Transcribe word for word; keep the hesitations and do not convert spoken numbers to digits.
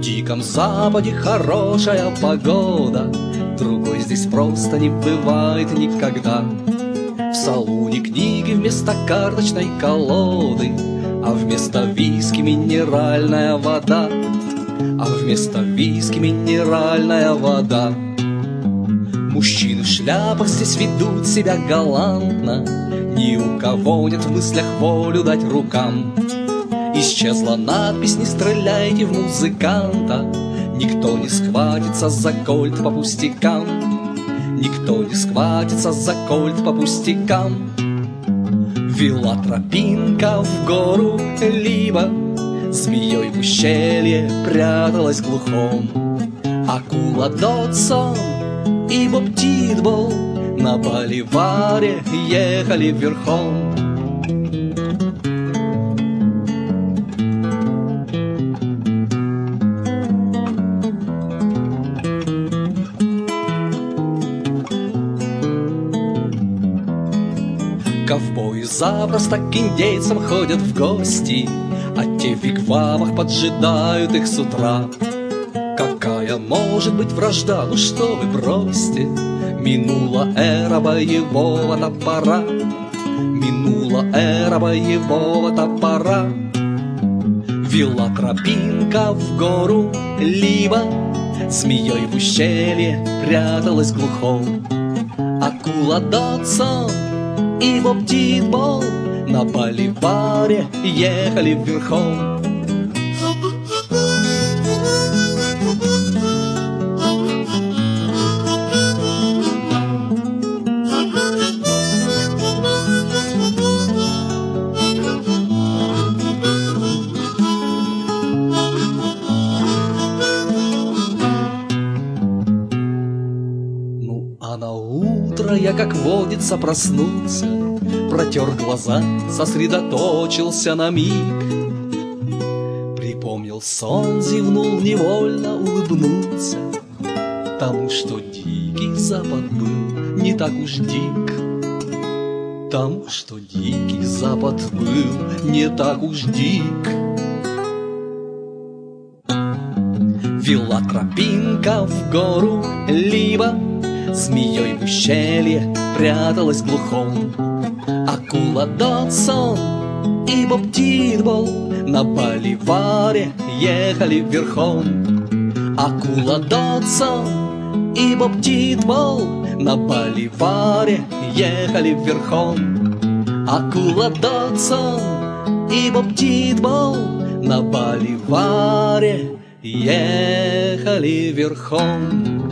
Диком Западе хорошая погода, другой здесь просто не бывает никогда. В салуне книги вместо карточной колоды, а вместо виски минеральная вода, а вместо виски минеральная вода. Мужчины в шляпах здесь ведут себя галантно, ни у кого нет в мыслях волю дать рукам. Исчезла надпись «Не стреляйте в музыканта», никто не схватится за кольт по пустякам, никто не схватится за кольт по пустякам. Вела тропинка в гору, либо змеей в ущелье пряталась глухом. Акула Додсон и Боб Титбол на боливаре ехали верхом. Ковбои запросто к индейцам ходят в гости, а те в вигвамах поджидают их с утра. Какая может быть вражда, ну что вы бросьте, минула эра боевого топора, минула эра боевого топора. Вела тропинка в гору, либо змеей в ущелье пряталась глухом. Акула Додсон и Боб Титбол на боливаре ехали верхом. Ну а на утро я, как водится, проснулся, протер глаза, сосредоточился на миг, припомнил сон, зевнул, невольно улыбнулся тому, что дикий Запад был не так уж дик, тому, что дикий Запад был не так уж дик. Вела тропинка в гору, либо змеей в ущелье пряталась глухом. Акула Додсон и Боб Титбол на боливаре ехали верхом. Акула Додсон и Боб Титбол на боливаре ехали верхом. Акула Додсон и Боб Титбол на боливаре ехали верхом.